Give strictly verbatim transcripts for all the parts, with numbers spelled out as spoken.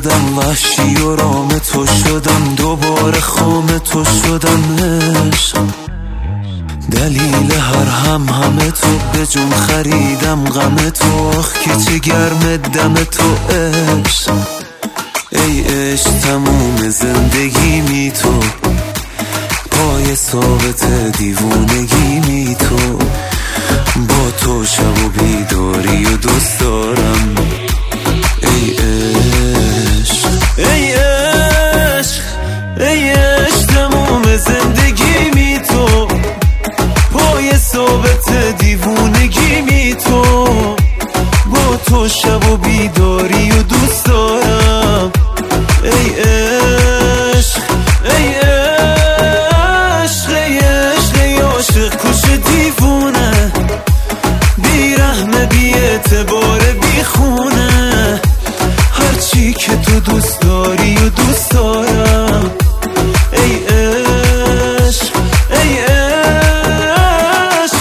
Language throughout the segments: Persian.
شدم، وحشی و رام تو شدم، دوباره خام تو شدم. عشق دلیل هر هم همه تو، به جون خریدم غم تو. آخ که چه گرم دم تو. عشق ای عشق تموم زندگی می تو، پای ثابت دیوونگی می تو. با تو شب و بیداری و دوست دارم. ای عشق ای عشق ای عشق تموم زندگی می تو، پای ثابت دیوونگی می تو. با تو شب و بیداری و دوست دارم. ای عشق ای عشق ای عشق ای عاشق کش دیوونه، بی رحمه بی اعتبار بی خونه. هرچی که تو دوست داری و دوست دارم. ای عشق ای عشق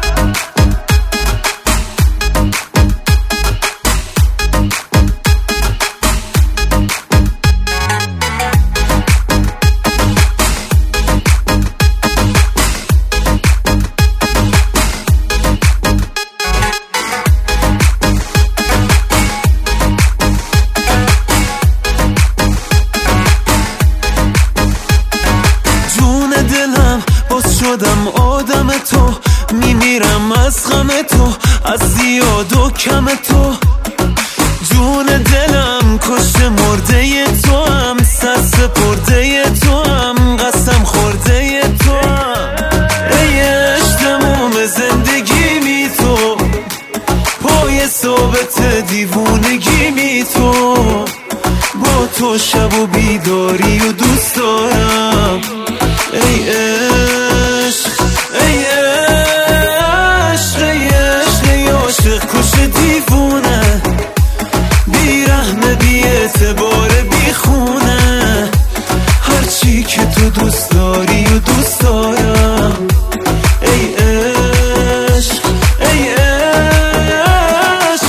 شدم آدم تو، میمیرم از غم تو، از زیاد و کم تو. جون دلم کشته مرده تو هم، سر سپرده تو هم، قسم خورده تو هم. ای عشق تموم زندگی می تو، پای ثابت دیوونگی می تو. با تو شب و بیداری و دوست دارم. ای عشق ای عشق ای عشق ای عاشق کش دیوونه، بی رحمه بی اعتبار بی خونه. هرچی که تو دوست داری و دوست دارم. ای عشق ای عشق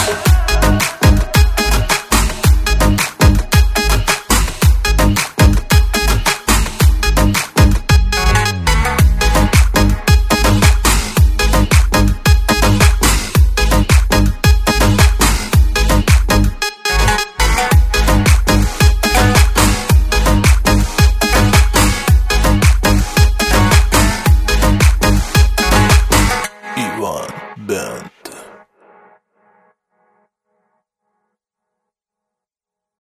Ben